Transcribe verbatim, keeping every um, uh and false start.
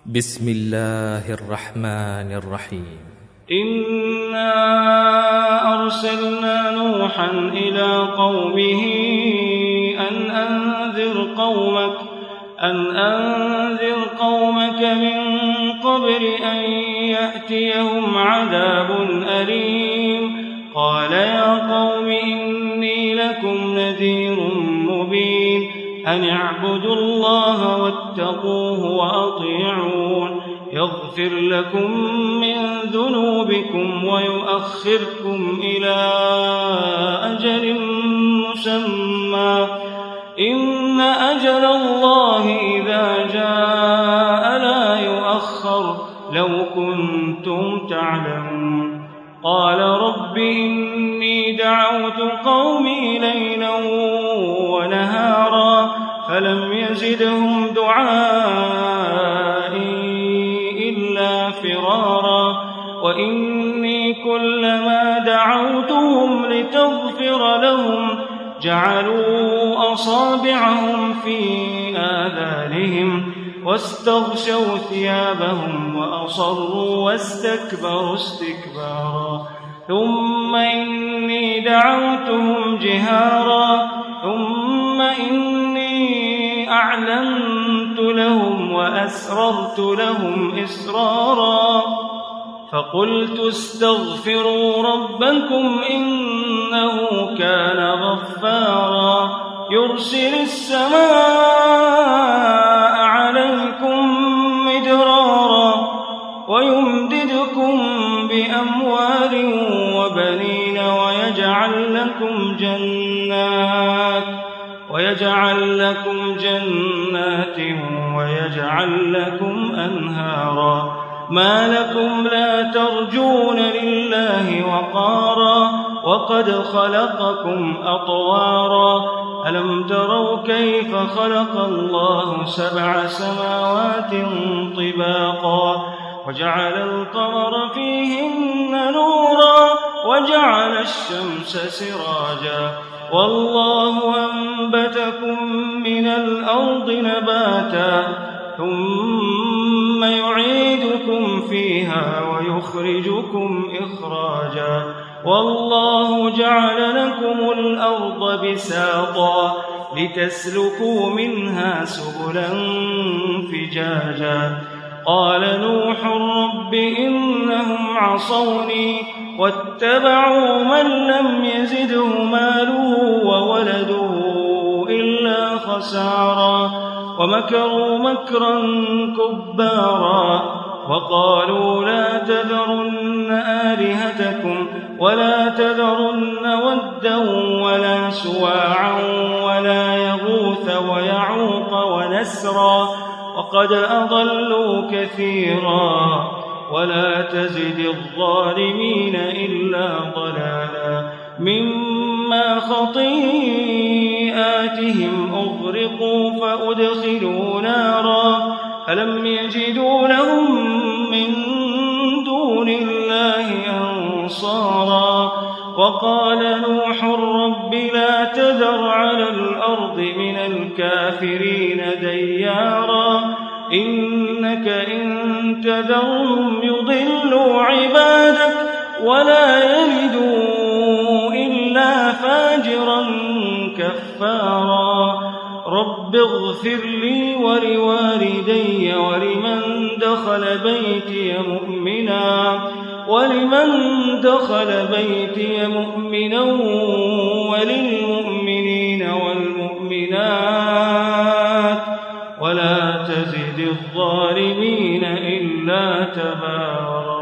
بسم الله الرحمن الرحيم. إنا أرسلنا نوحا إلى قومه أن أنذر قومك أن أنذر قومك من قبل أن يأتيهم عذاب أليم. قال يا قوم إني لكم نذير مبين أن اعبدوا الله واتقوه وأطيعون يغفر لكم من ذنوبكم ويؤخركم إلى أجل مسمى إن أجل الله إذا جاء لا يؤخر لو كنتم تعلمون. قال رب إني دعوت قومي ليلا ونهارا فلم يزدهم دعائي إلا فرارا وإني كلما دعوتهم لتغفر لهم جعلوا أصابعهم في آذانهم واستغشوا ثيابهم وأصروا واستكبروا استكبارا ثم إني دعوتهم جهارا ثم إني أعلنت لهم وأسررت لهم إسرارا فقلت استغفروا ربكم إنه كان غفارا يرسل السماء عليكم مدرارا ويمددكم بأموال وبنين ويجعل لكم جنات ويجعل لكم جنات ويجعل لكم أنهارا ما لكم لا ترجون لله وقارا وقد خلقكم أطوارا ألم تروا كيف خلق الله سبع سماوات طباقا وجعل القمر فيهن نورا وجعل الشمس سراجا والله أنبتكم من الأرض نباتا ثم يعيدكم فيها ويخرجكم إخراجا والله جعل لكم الأرض بساطا لتسلكوا منها سبلا فجاجا قال نوح رب إنهم عصوني واتبعوا من لم يزده ماله وولده إلا خسارا ومكروا مكرا كبارا وقالوا لا تذرن آلهتكم ولا تذرن ودا ولا سواعا ولا يغوث ويعوق ونسرا وقد أضلوا كثيرا ولا تزد الظالمين إلا ضلالا مما خطيئاتهم أغرقوا فأدخلوا نارا فلم يجدوا لهم من دون الله أنصارا وقال نوح رب لا تذر على الأرض من الكافرين ديارا إنك إن تذرهم يضلوا عبادك ولا يلدوا إلا فاجرا كفارا رب اغفر لي ولوالدي ولمن دخل بيتي مؤمنا ولمن دخل بيتي مؤمنا وللمؤمنين والمؤمنات ولا تزد الظالمين إلا تبارا.